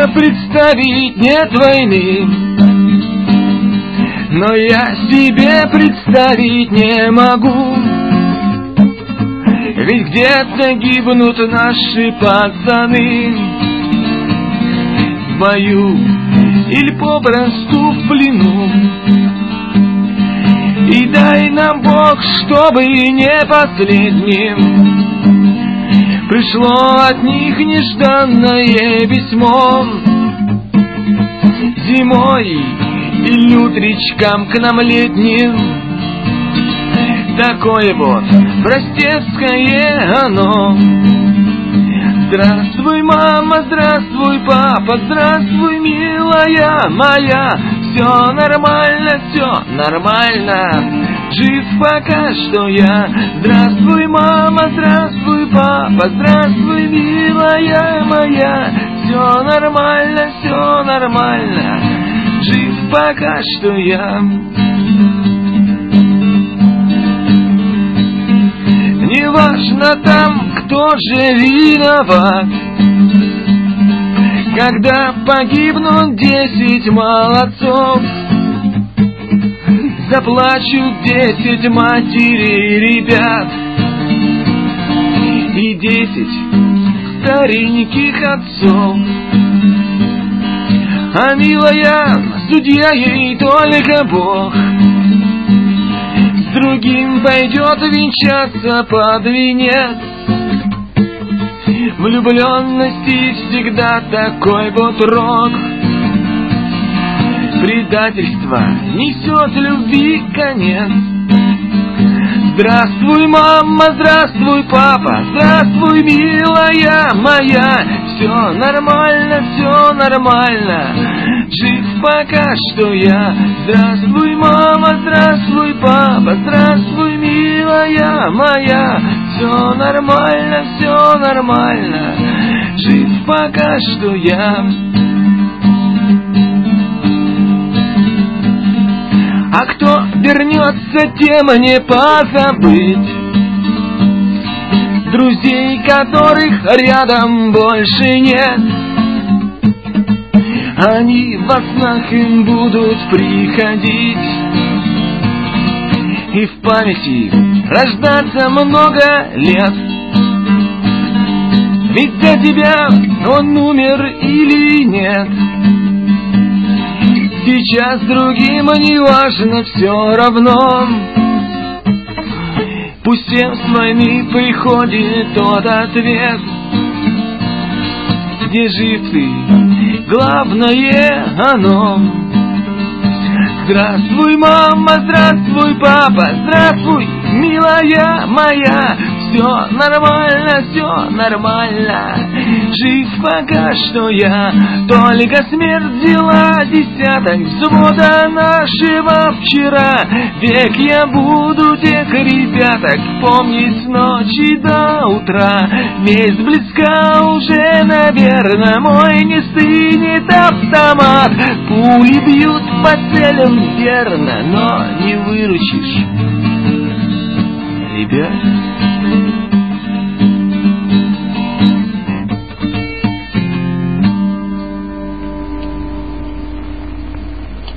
себе представить нет войны, но я себе представить не могу. Ведь где-то гибнут наши пацаны в бою или попросту в плену. И дай нам Бог, чтобы не последним пришло от них нежданное письмо. Зимой или утречком к нам летним такое вот простецкое оно. Здравствуй, мама, здравствуй, папа, здравствуй, милая моя. Все нормально, все нормально, жив пока что я. Здравствуй, мама, здравствуй, папа, здравствуй, милая моя. Все нормально, жив пока что я. Неважно там, кто же виноват, когда погибнут 10 молодцов, заплачут 10 матерей ребят и 10 стареньких отцов. А милая, судья ей только Бог, с другим пойдет венчаться под венец. Влюбленности всегда такой вот рок. Предательство несет любви конец. Здравствуй, мама, здравствуй, папа, здравствуй, милая моя. Все нормально, жив пока что я. Здравствуй, мама, здравствуй, папа, здравствуй, милая моя. Все нормально, жив пока что я. А кто вернется, тем не позабыть друзей, которых рядом больше нет. Они во снах им будут приходить и в памяти рождаться много лет. Ведь за тебя он умер или нет, сейчас другим не важно, все равно. Пусть всем с войны приходит тот ответ, где жив ты, главное оно. Здравствуй, мама, здравствуй, папа, здравствуй, милая моя. Все нормально, жив пока что я. Только смерть взяла десяток взвода нашего вчера. Век я буду тех ребяток помнить с ночи до утра. Месть близка уже, наверное, мой не стынет автомат. Пули бьют по целям верно, но не выручишь, ребят.